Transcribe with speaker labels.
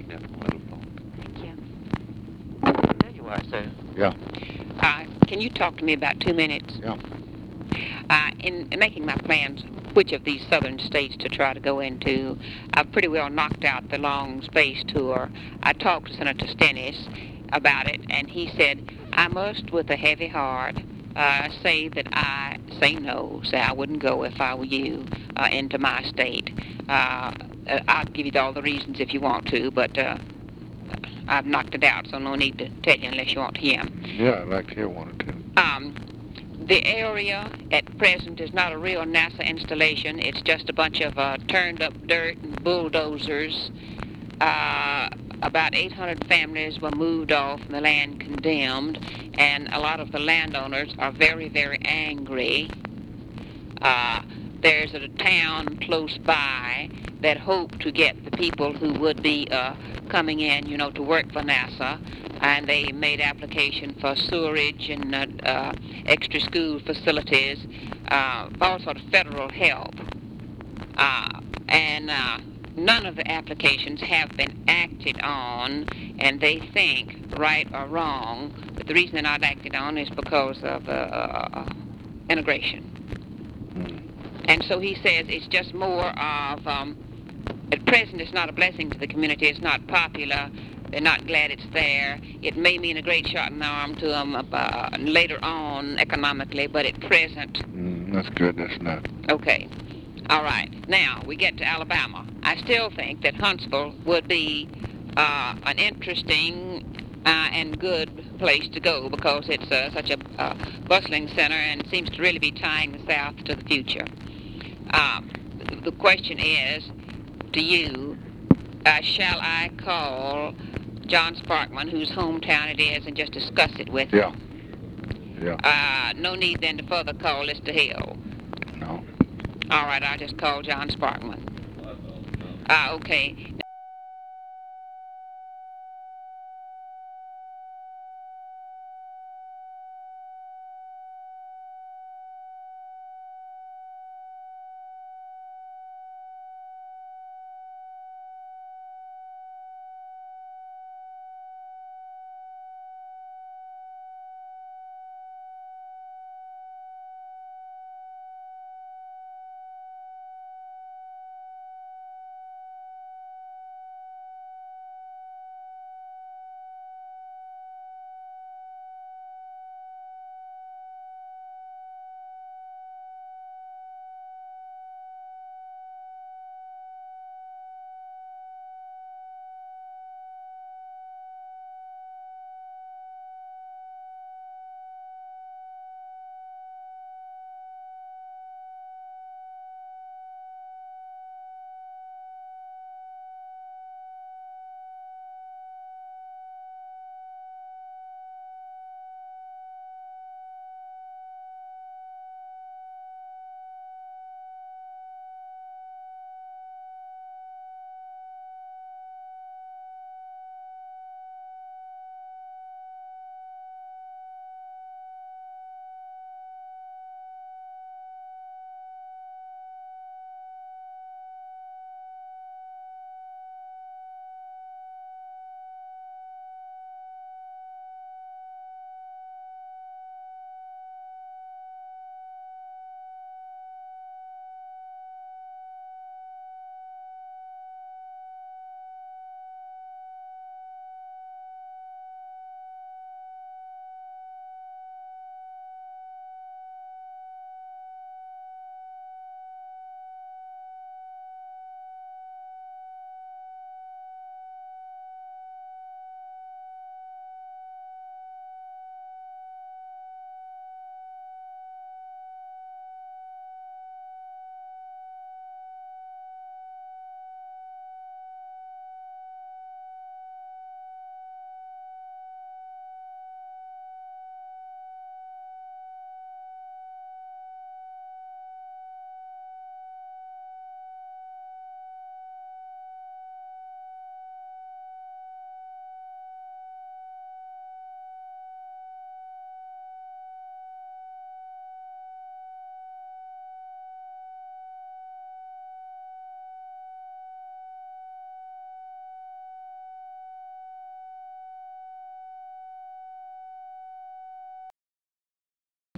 Speaker 1: Yeah, wonderful.
Speaker 2: Thank you.
Speaker 1: There you are, sir.
Speaker 3: Yeah.
Speaker 2: Can you talk to me about 2 minutes?
Speaker 3: Yeah.
Speaker 2: In making my plans, which of these southern states to try to go into, I've pretty well knocked out the long space tour. I talked to Senator Stennis about it, and he said, I must, with a heavy heart, say that I say no, say I wouldn't go if I were you into my state. I'll give you all the reasons if you want to, but I've knocked it out, so no need to tell you unless you want to hear 'em.
Speaker 3: Yeah, I'd like to hear one or two.
Speaker 2: The area at present is not a real NASA installation. It's just a bunch of turned up dirt and bulldozers. About 800 families were moved off and the land condemned, and a lot of the landowners are very, very angry. There's a town close by that hoped to get the people who would be coming in, to work for NASA, and they made application for sewerage and extra school facilities, all sort of federal help. And none of the applications have been acted on, and they think, right or wrong, that the reason they're not acted on is because of integration. And so he says it's just more of, at present it's not a blessing to the community, it's not popular, they're not glad it's there. It may mean a great shot in the arm to them later on economically, but at present...
Speaker 3: That's good, that's not.
Speaker 2: Okay. All right. Now, we get to Alabama. I still think that Huntsville would be an interesting and good place to go because it's such a bustling center and seems to really be tying the South to the future. The question is to you, shall I call John Sparkman, whose hometown it is, and just discuss it with him?
Speaker 3: Yeah.
Speaker 2: No need then to further call Lister Hill.
Speaker 3: No.
Speaker 2: All right, I'll just call John Sparkman. Okay.